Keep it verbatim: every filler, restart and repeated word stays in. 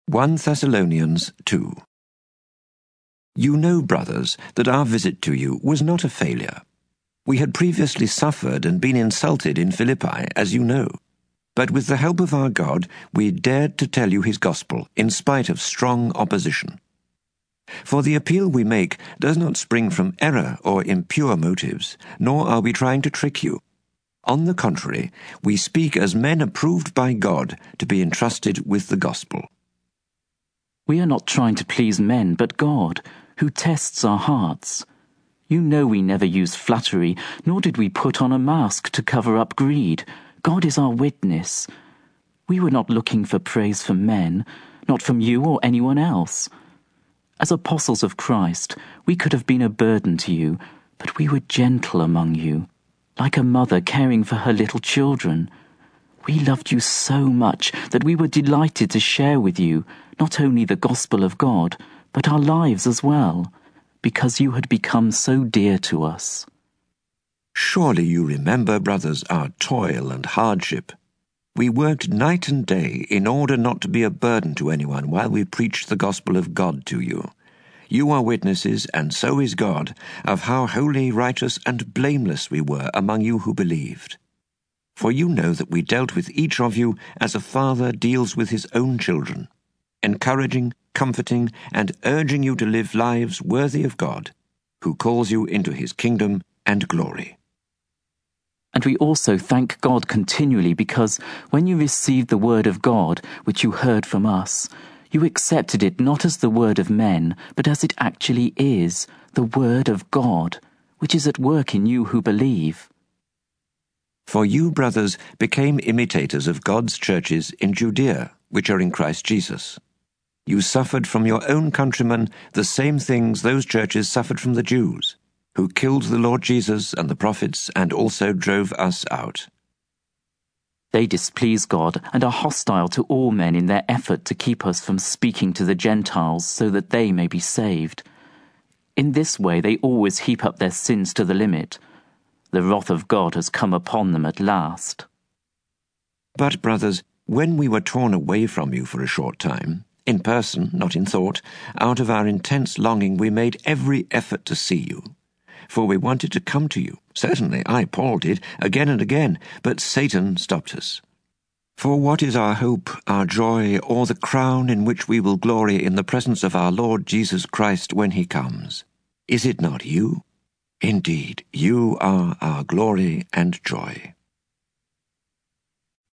First Thessalonians two. You know, brothers, that our visit to you was not a failure. We had previously suffered and been insulted in Philippi, as you know. But with the help of our God, we dared to tell you his gospel, in spite of strong opposition. For the appeal we make does not spring from error or impure motives, nor are we trying to trick you. On the contrary, we speak as men approved by God to be entrusted with the gospel. We are not trying to please men, but God, who tests our hearts. You know we never use flattery, nor did we put on a mask to cover up greed. God is our witness. We were not looking for praise from men, not from you or anyone else. As apostles of Christ, we could have been a burden to you, but we were gentle among you, like a mother caring for her little children. We loved you so much that we were delighted to share with you not only the gospel of God, but our lives as well, because you had become so dear to us. Surely you remember, brothers, our toil and hardship. We worked night and day in order not to be a burden to anyone while we preached the gospel of God to you. You are witnesses, and so is God, of how holy, righteous, and blameless we were among you who believed. For you know that we dealt with each of you as a father deals with his own children, encouraging, comforting, and urging you to live lives worthy of God, who calls you into his kingdom and glory. And we also thank God continually because when you received the word of God, which you heard from us, you accepted it not as the word of men, but as it actually is, the word of God, which is at work in you who believe. For you, brothers, became imitators of God's churches in Judea, which are in Christ Jesus. You suffered from your own countrymen the same things those churches suffered from the Jews, who killed the Lord Jesus and the prophets and also drove us out. They displease God and are hostile to all men in their effort to keep us from speaking to the Gentiles so that they may be saved. In this way they always heap up their sins to the limit. The wrath of God has come upon them at last. But, brothers, when we were torn away from you for a short time, in person, not in thought, out of our intense longing we made every effort to see you. For we wanted to come to you. Certainly, I, Paul, did, again and again, but Satan stopped us. For what is our hope, our joy, or the crown in which we will glory in the presence of our Lord Jesus Christ when he comes? Is it not you? Indeed, you are our glory and joy.